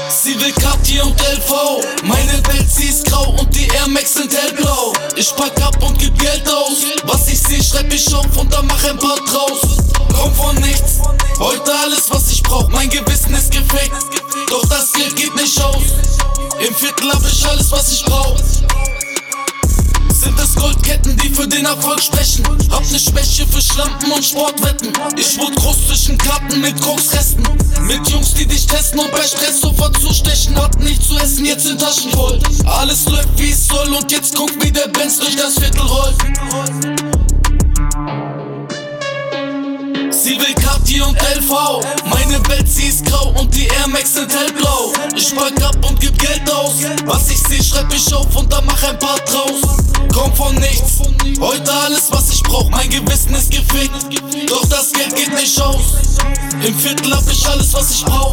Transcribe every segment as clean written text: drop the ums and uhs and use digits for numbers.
Sie will Cartier und LV, meine Welt, sie ist grau und die Air Max sind hellblau. Ich pack ab und gib Geld aus, was ich seh, schreib ich auf und dann mach ein paar draus. Komm von nichts, heute alles was ich brauch, mein Gewissen ist gefickt, doch das Geld geht nicht aus. Im Viertel hab ich alles was ich brauch. Sind es Goldketten, die für den Erfolg sprechen? Hab ne Schwäche für Schlampen und Sportwetten. Ich wurde groß zwischen Karten mit Koksresten, mit Jungs, die dich testen und bei Stress sofort zustechen. Hatten nicht zu essen, jetzt sind Taschen voll. Alles läuft wie es soll und jetzt guck wie der Benz durch das Viertel rollt. Sie will Cartier und LV, meine Welt, sie ist grau und die Air Max sind hellblau. Ich pack ab und gib Geld aus, was ich seh, schreib ich auf und dann mach ein paar draus. Komm von nichts, heute alles was ich brauch, mein Gewissen ist gefickt, doch das Geld geht nicht aus. Im Viertel hab ich alles was ich brauch.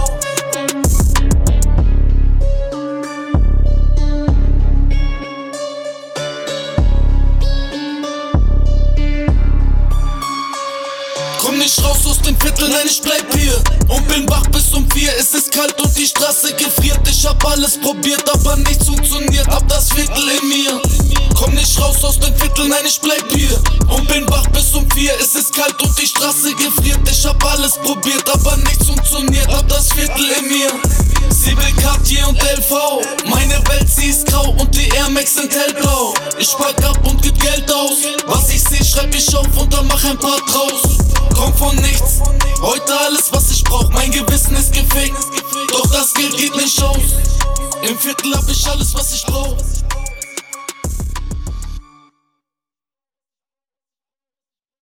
Komm nicht raus aus dem Viertel, nein ich bleib hier und bin wach bis um 4. Es ist kalt und die Straße gefriert. Ich hab alles probiert, aber nichts funktioniert. Hab das Viertel in mir. Komm nicht raus aus dem Viertel, nein ich bleib hier und bin wach bis um 4. Es ist kalt und die Straße gefriert. Ich hab alles probiert, aber nichts funktioniert. Hab das Viertel in mir. Sie will Cartier und LV, meine Welt, sie ist grau und die Air Max sind hellblau. Ich pack ab und gib Geld aus, was ich seh, schreib ich auf und dann mach ein paar draus. Komm von nichts, heute alles was ich brauch, mein Gewissen ist gefickt, doch das Geld geht nicht aus. Im Viertel hab ich alles was ich brauch.